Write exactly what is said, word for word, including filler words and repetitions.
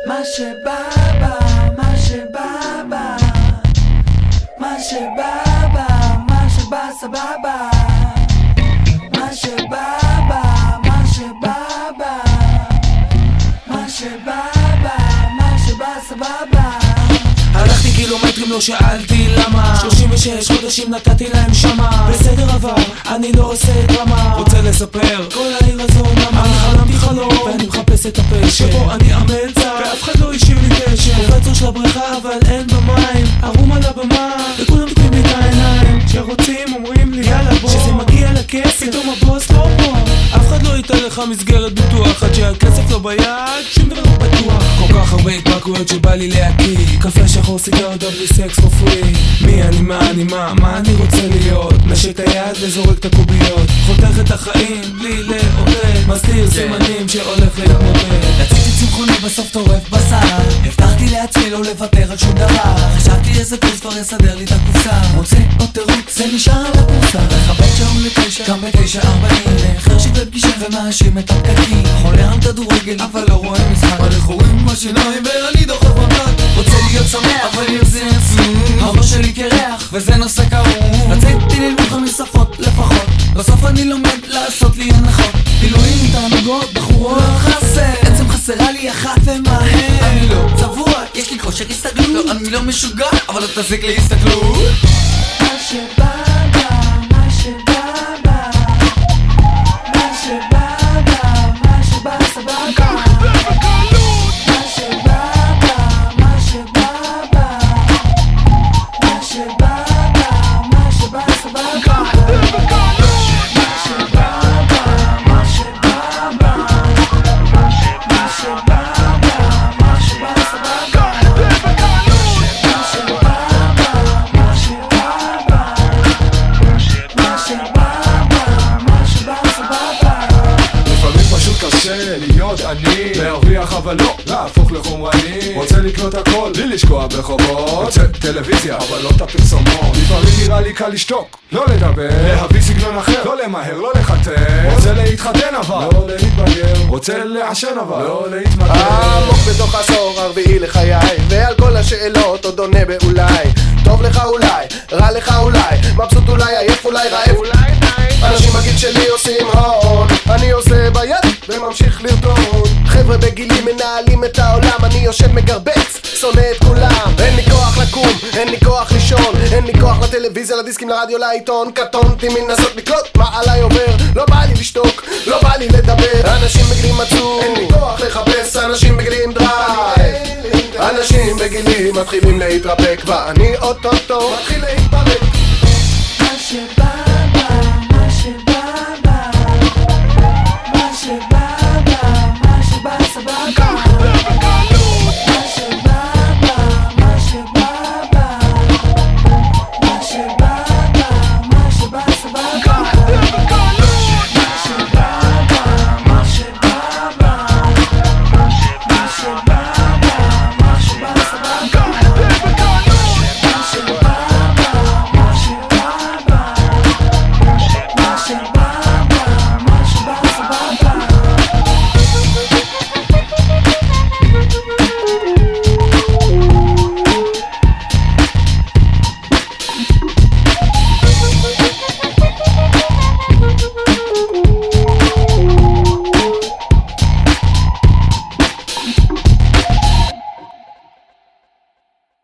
מה שבא בא, מה שבא בא, מה שבא בא, מה שבא סבבה, מה שבא בא, מה שבא בא, מה שבא בא, מה שבא סבבה. הלכתי קילומטרים לא שאלתי למה, שלושים ושש חודשים נתתי להם שמה, בסדר עבר, אני לא עושה דרמה, רוצה לספר כל העיר הזו ממה, אני חלמתי חלום ואני מחפש את הפשע שבו אני אמלצה ואף אחד לא השאיר לי קשר, קופצור של הבריכה אבל אין במים, ערום על הבמה וכולם תקנים לי את העיניים, שרוצים אומרים לי יאללה בוא, שזה מגיע לכסף פתאום הבוס לא פה, אף אחד לא ייתן לך מסגרת ביטוח עד שהכסף לא ביד, שום דבר לא בטוח, כל כך הרבה התפרקויות שבא לי להקיא, קפה שחור סיגר דבלי סקס for free, מי אני מה אני מה מה אני רוצה להיות, נשק את היד וזורק את הקוביות, חותך את החיים בלי לעודד, מסתיר סימנים שהולך להתמודד, רציתי צמחוני בסוף טורף בשר, הבטחתי לעצמי לא לוותר על שום דבר, חשבתי איזה קורס כבר יסדר לי את הקופסה, מוצא עוד תירוץ זה נשאר על הקורסה, מכבד שעון לתשע קם בתשע ארבעים, חרשי בפגישה ומאשים את הפקקים, חולה על כדורגל אבל לא רואה משחק, הולך הורים בשיניים ואני דוחף במק, רוצה להיות שמח אבל יוצא עצמי, הראש שלי קרח וזה נושא כאוב, רציתי ללמוד חמש שפות לפחות, בסוף אני לומד לעשות לי הנחות, בילויים תענוגות בחורות לא חסר, עצם חסרה לי אחת ומהר, אני לא צבוע, יש לי כושר הסתגלות, אני לא משוגע אבל לא תזיק לי הסתגלות, מה שבא בא, מה שבא בא, מה שבא בא, מה שבא סבבה, מה שבא בא, מה שבא בא, מה שבא בא, מה שבא סבבה, מה שבא בא, מה שבא בא, מה שבא בא, מה שבא סבבה, מה שבא בא, מה שבא בא, מה שבא בא, מה שבא סבבה. לפעמים פשוט קשה להיות עני, להרוויח אבל לא להפוך לחומרני, רוצה לקנות הכל בלי לשקוע בחובות, רוצה טלוויזיה אבל לא את הפרסומות, לפעמים נראה לי קל לשתוק, לא לדבר, להביא סגנון אחר, לא למהר, לא לחתר, רוצה להתחתן אבל לא להתבגר, רוצה לעשן אבל לא להתמגר, עמוק בתוך עשור הרביעי לחיי, ועל כל השאלות עוד עונה באולי, טוב לך אולי, רע לך אולי, מבסוט אולי, עייף אולי, רעב אולי, אנשים בגיל שלי עושים הון, אני עושה ביד וממשיך לרדון, חבר'ה בגילי מנהלים את העולם, אני יושב מגרבץ, שונא את כולם, אין לי כוח לקום, אין לי כוח לישון, אין לי כוח לטלוויזיה, לדיסקים, לרדיו, לעיתון, קטונתי מנסות לקלוט מה עליי עובר, לא בא לי לשתוק, לא בא לי לדבר, אנשים בגילים עצוב, אין לי כוח לחפש, אנשים בגילים דרייב, אנשים בגילים מתחילים להתרפק ואני אותו